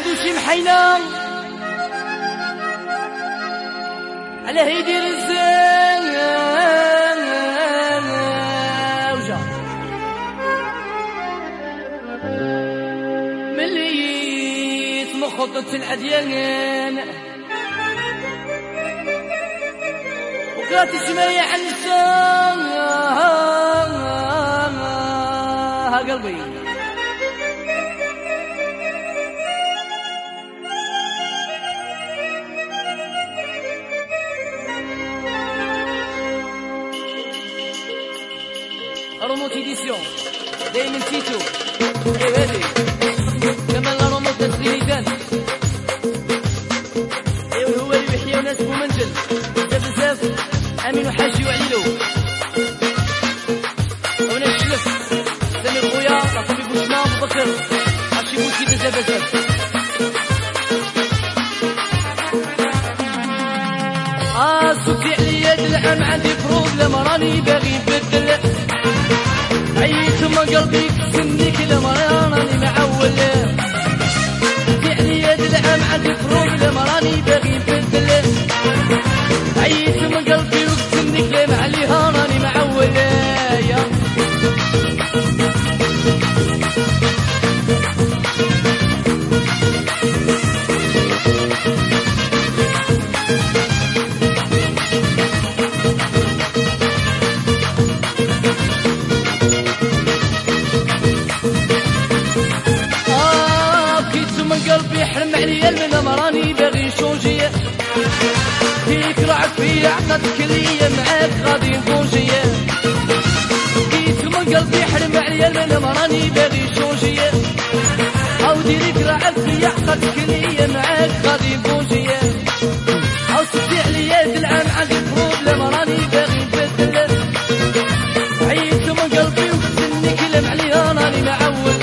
شي محينا على هيدي رزان وجا مليت مخطط الأديان وقرات شمية عن السان ها قلبي روموت إديسيون دايما تيتو ايه هادي كمان لا روموت تسليميتان ايه هو اللي يحيى وناس بومنزل بزاف امين وحاجي وعليلو وانا الشلف سامي خويا طبي بوشنا بكر عرفتي بوشي بزاف صوتي عليا العام عندي بروبليم راني باغي نبدل عييت من قلبي كسني كلام راني معول صوتي عليا العام عندي بروبليم راني باغي نبدل عييت من قلبي وكسني كلام عليها راني معول قلبي حرم عليا المنام راني باغي نشونجي فيك رعد فيا عقدك ليا معاك غادي نبونجي جيت من قلبي حرم عليا المنام راني باغي نشونجي او ديريك رعد فيا عقدك ليا معاك غادي نبونجي او صدي عليا العام عندي بروبليم راني باغي نبدل عييت من قلبي وكسني كلام عليها راني معول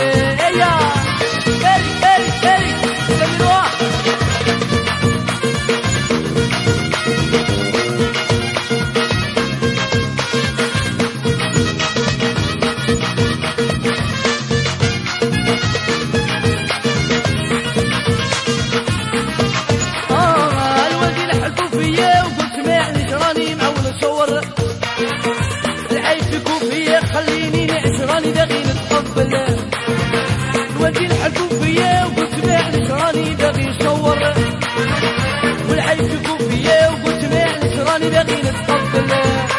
خليني نعيش راني باغي نتقبل الوالدين حكوا فيا وقلت معليش راني باغي نصور والعيب حكوا فيا وقلت معليش راني باغي نتقبل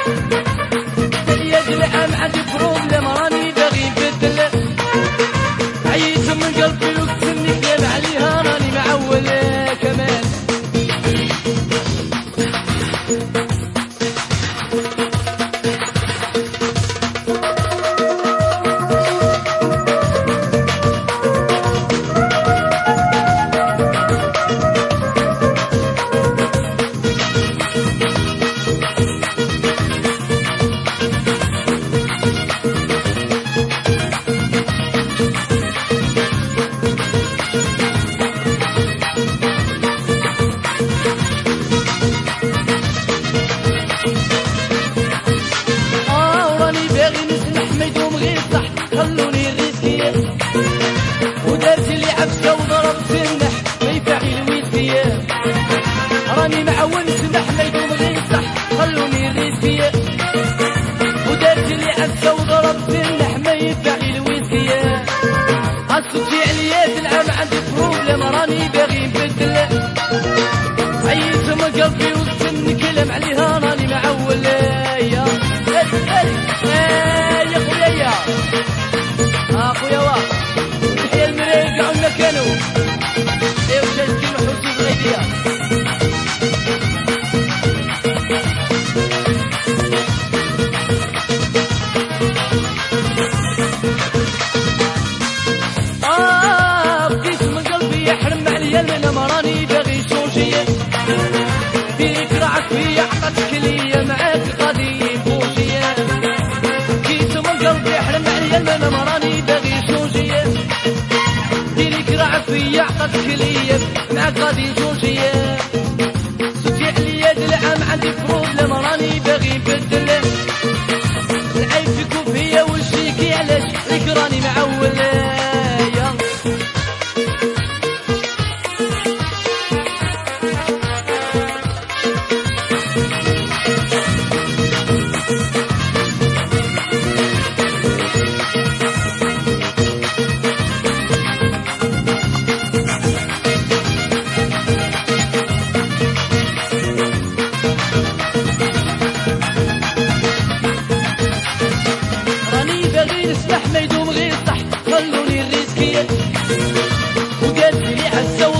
يا العام عندي بروبليم راني باغي نبدل عييت من قلبي وكسني كلام عليها راني معول كمان خلوني الريسكية ودارت لي عبسة وضربت النح ما يفعل الويسكية راني معون سمح ما يدوم غير صح خلوني الريسكية ودارت لي عبسة وضربت النح ما يفعل الويسكية عصوتي عليا العام عندي بروبليم راني باغي نبدل عييت من قلبي وكسني كلام عليها راني معول يا خويا اخويا واه تحيا المرايق عنا كانوا ايه وشايفين وحوتي بغيديا بقيت من قلبي يحرم عليا المنام راني باغي نشونجي فيك رعد فيا عقدك ليا معاك غادي نبوجي بقيت من قلبي يحرم عليا المنام راني باغي نشونجي ديريك رعد فيا عقدك ليا معاك غادي نشونجي صوتي عليا العام عندي بروبليم راني باغي نبدل العيب فيك وفيا وشيكي علاش ليك راني معول غير سمح ما يدوم غير صح خلوني الريسكية وقالت لي عزة